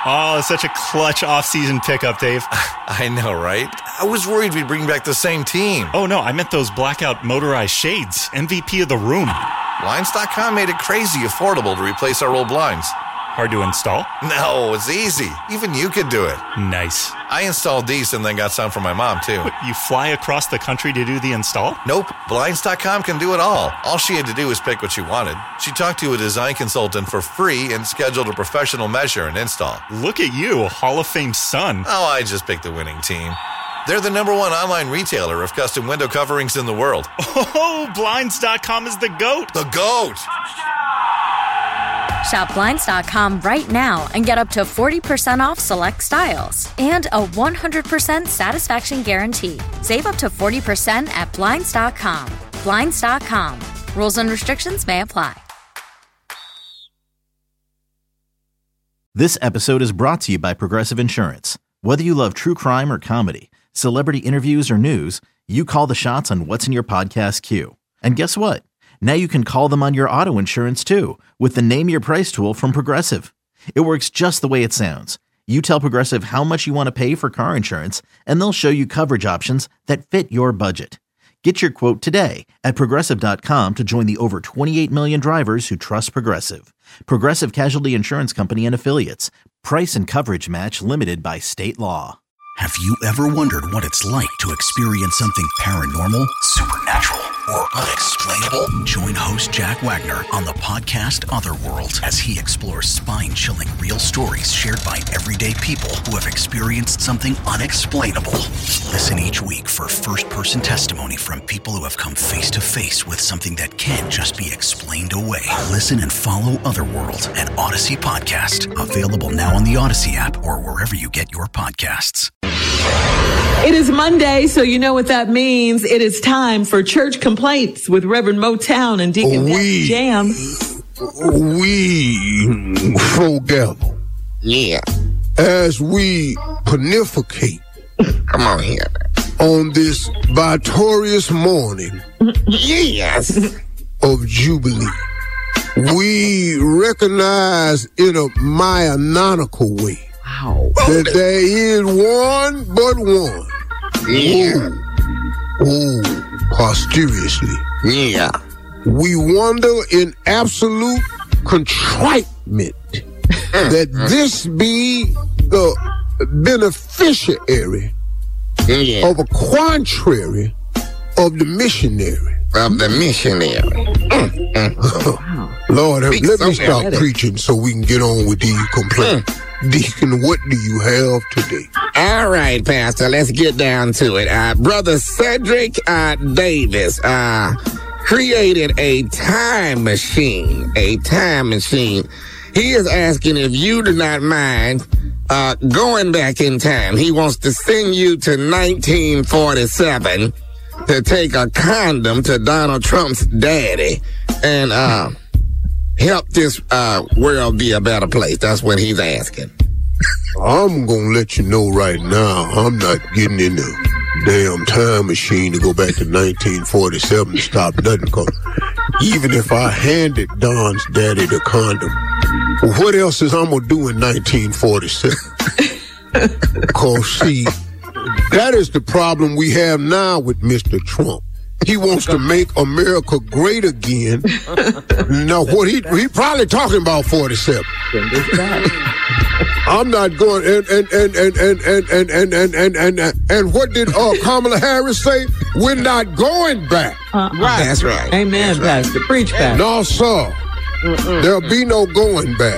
Oh, such a clutch off-season pickup, Dave. I know, right? I was worried we'd bring back the same team. Oh, no, I meant those blackout motorized shades. MVP of the room. Blinds.com made it crazy affordable to replace our old blinds. Hard to install? No, it's easy. Even you could do it. Nice. I installed these and then got some for my mom, too. What, you fly across the country to do the install? Nope. Blinds.com can do it all. All she had to do was pick what she wanted. She talked to a design consultant for free and scheduled a professional measure and install. Look at you, Hall of Fame son. Oh, I just picked the winning team. They're the #1 online retailer of custom window coverings in the world. Oh, Blinds.com is the GOAT. The GOAT! Shop Blinds.com right now and get up to 40% off select styles and a 100% satisfaction guarantee. Save up to 40% at Blinds.com. Blinds.com. Rules and restrictions may apply. This episode is brought to you by Progressive Insurance. Whether you love true crime or comedy, celebrity interviews or news, you call the shots on what's in your podcast queue. And guess what? Now you can call them on your auto insurance too with the Name Your Price tool from Progressive. It works just the way it sounds. You tell Progressive how much you want to pay for car insurance, and they'll show you coverage options that fit your budget. Get your quote today at Progressive.com to join the over 28 million drivers who trust Progressive. Progressive Casualty Insurance Company and Affiliates. Price and coverage match limited by state law. Have you ever wondered what it's like to experience something paranormal, supernatural, or unexplainable? Join host Jack Wagner on the podcast Otherworld as he explores spine-chilling real stories shared by everyday people who have experienced something unexplainable. Listen each week for first-person testimony from people who have come face-to-face with something that can't just be explained away. Listen and follow Otherworld, an Odyssey podcast. Available now on the Odyssey app or wherever you get your podcasts. It is Monday, so you know what that means. It is time for Church Complaints with Reverend Motown and Deacon Jam. We foregather. Yeah. As we pontificate. Come on here. On this victorious morning. Yes. Of Jubilee. We recognize in a Mayanonical way. Wow. That there is one but one. Yeah. Posteriorly. Yeah. We wonder in absolute contritenment that this be the beneficiary of a contrary of the missionary. Of the missionary. Lord, let me stop preaching so we can get on with these complaints. Deacon, what do you have today? All right, Pastor, let's get down to it. Brother Cedric Davis created a time machine. A time machine. He is asking if you do not mind going back in time. He wants to send you to 1947 to take a condom to Donald Trump's daddy and help this world be a better place. That's what he's asking. I'm going to let you know right now, I'm not getting in the damn time machine to go back to 1947 to stop nothing. Because even if I handed Don's daddy the condom, what else is I'm going to do in 1947? Because, see, that is the problem we have now with Mr. Trump. He wants to make America great again. Now, what he probably talking about 47. I'm not going and what did Kamala Harris say? We're not going back. Right. That's right. Amen, That's Pastor. Preach, Pastor. No, sir. There'll be no going back.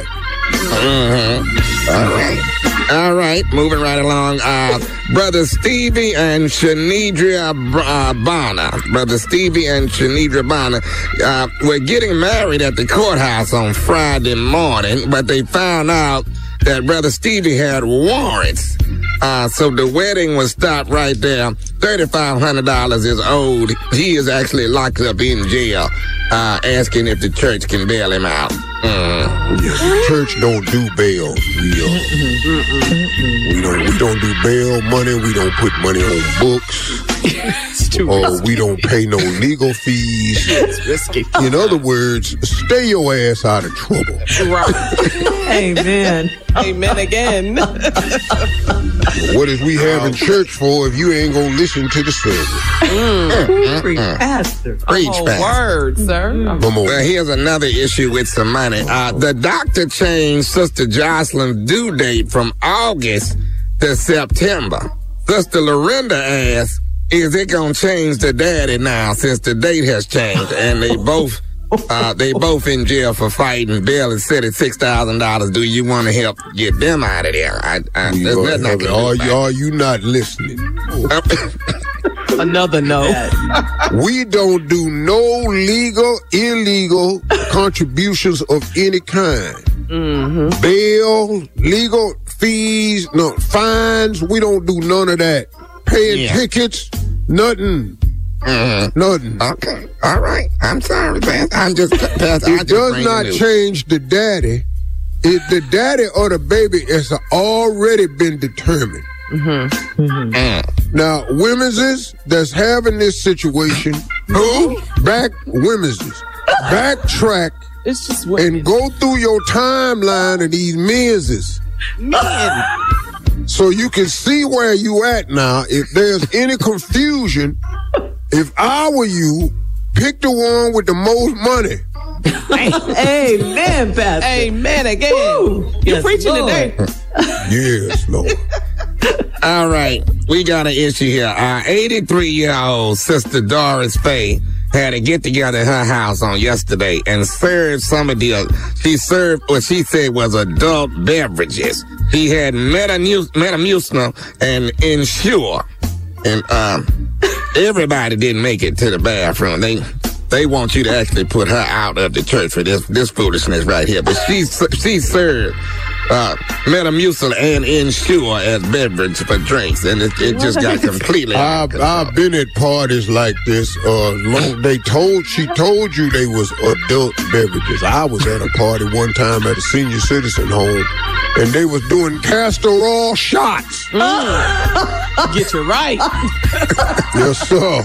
All right, moving right along. Brother Stevie and Shanidra Bonner. Brother Stevie and Shanidra Bonner were getting married at the courthouse on Friday morning, but they found out that Brother Stevie had warrants. So the wedding was stopped right there. $3,500 is owed. He is actually locked up in jail, asking if the church can bail him out. Yes, the church don't do bail. We don't do bail money. We don't put money on books. It's too risky. We don't pay no legal fees. It's risky. In other words, stay your ass out of trouble. Right. Amen. Amen again. What is we having church for if you ain't gonna listen to the service? Preach, Pastor. Preach, Pastor. Word, sir. Come on. Well, here's another issue with some money. The doctor changed Sister Jocelyn's due date from August to September. Sister Lorinda asked, is it going to change the daddy now since the date has changed? And they both in jail for fighting. Bail is set at $6,000. Do you want to help get them out of there? There's nothing I can do. Are you not listening? Another no. We don't do no legal, illegal contributions of any kind. Mm-hmm. Bail, legal fees, no fines. We don't do none of that. Paying tickets, nothing. Nothing. Okay. All right. I'm sorry, Pastor. It does not change the daddy. The daddy or the baby has already been determined. Now, women's that's having this situation, backtrack It's just and go through your timeline of these men's. So you can see where you at now. If there's any confusion, if I were you, pick the one with the most money. Amen, Pastor. Amen again. Woo. You're Yes, preaching Lord. today. Yes, Lord. All right, we got an issue here. Our 83-year-old sister Doris Faye had a get-together at her house on yesterday and served some of she served what she said was adult beverages. She had Metamucil and Ensure. And everybody didn't make it to the bathroom. They want you to actually put her out of the church for this foolishness right here. But she served Metamucil and Ensure as beverage for drinks, and it just got completely. I've been at parties like this. She told you they was adult beverages. I was at a party one time at a senior citizen home, and they was doing castor oil shots. Get you right. Yes, sir.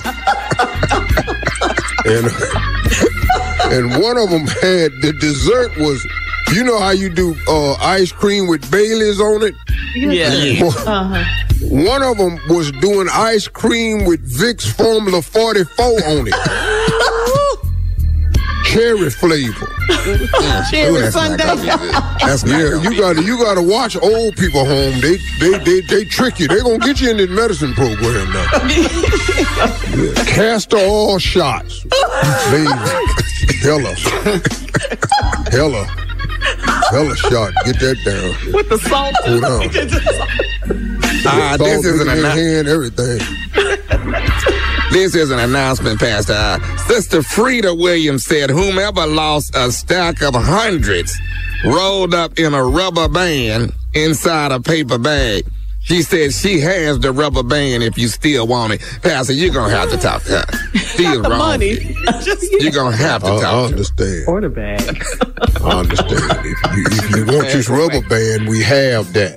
And one of them had the dessert was. You know how you do ice cream with Baileys on it? Yeah. One of them was doing ice cream with Vicks Formula 44 on it. Cherry flavor. Cherry Sunday. That's you gotta watch old people home. They trick you. They gonna get you in this medicine program now. Castor oil shots. Hella shot. Get that down. With the salt. Cool down. This is an everything. This is an announcement, Pastor. Sister Frida Williams said, whomever lost a stack of hundreds rolled up in a rubber band inside a paper bag. She said she has the rubber band if you still want it. Pastor, you're going to have to talk to her. She is wrong. Money. You're going to have to talk to her. I understand. Order bag. I understand. If you want this rubber band, we have that.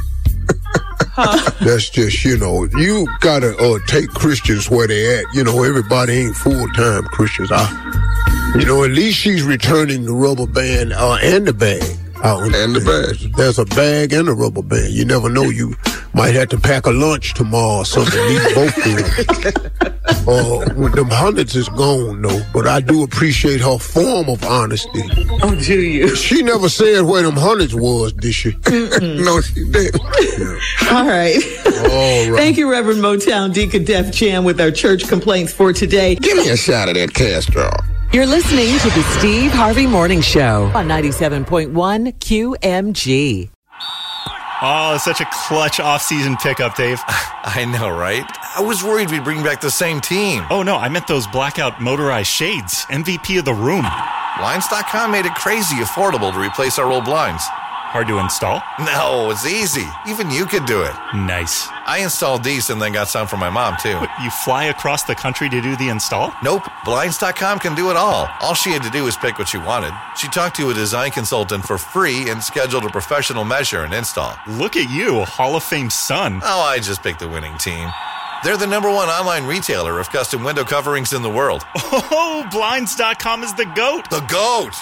That's just, you gotta take Christians where they at. Everybody ain't full-time Christians. At least she's returning the rubber band and the bag. And the bag. There's a bag and a rubber band. You never know. You might have to pack a lunch tomorrow or something. Need both of them. When them hundreds is gone, though. But I do appreciate her form of honesty. Oh, do you? She never said where them hundreds was, did she? No, she didn't. Yeah. All right. All right. Thank you, Reverend Motown Deacon Def Jam, with our church complaints for today. Give me a shot of that Castro. You're listening to the Steve Harvey Morning Show on 97.1 QMG. Oh, such a clutch off-season pickup, Dave. I know, right? I was worried we'd bring back the same team. Oh, no, I meant those blackout motorized shades. MVP of the room. Blinds.com made it crazy affordable to replace our old blinds. Hard to install? No, it's easy. Even you could do it. Nice. I installed these and then got some for my mom, too. You fly across the country to do the install? Nope. Blinds.com can do it all. All she had to do was pick what she wanted. She talked to a design consultant for free and scheduled a professional measure and install. Look at you, a Hall of Fame son. Oh, I just picked the winning team. They're the #1 online retailer of custom window coverings in the world. Oh, Blinds.com is the GOAT. The GOAT!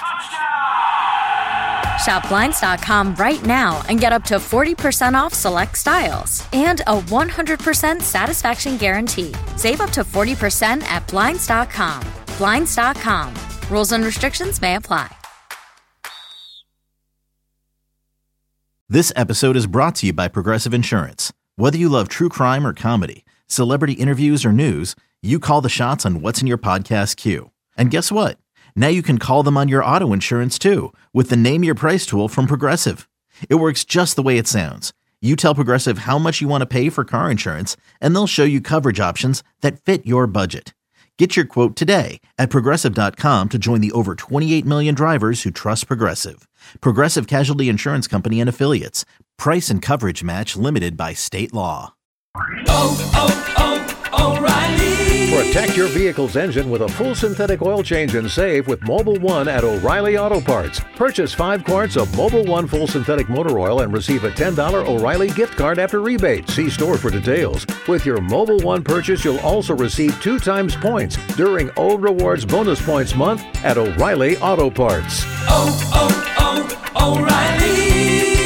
Shop Blinds.com right now and get up to 40% off select styles and a 100% satisfaction guarantee. Save up to 40% at Blinds.com. Blinds.com. Rules and restrictions may apply. This episode is brought to you by Progressive Insurance. Whether you love true crime or comedy, celebrity interviews or news, you call the shots on what's in your podcast queue. And guess what? Now you can call them on your auto insurance too with the Name Your Price tool from Progressive. It works just the way it sounds. You tell Progressive how much you want to pay for car insurance, and they'll show you coverage options that fit your budget. Get your quote today at Progressive.com to join the over 28 million drivers who trust Progressive. Progressive Casualty Insurance Company and Affiliates. Price and coverage match limited by state law. O'Reilly. Protect your vehicle's engine with a full synthetic oil change and save with Mobil 1 at O'Reilly Auto Parts. Purchase 5 quarts of Mobil 1 full synthetic motor oil and receive a $10 O'Reilly gift card after rebate. See store for details. With your Mobil 1 purchase, you'll also receive 2 times points during O Rewards Bonus Points Month at O'Reilly Auto Parts. O'Reilly.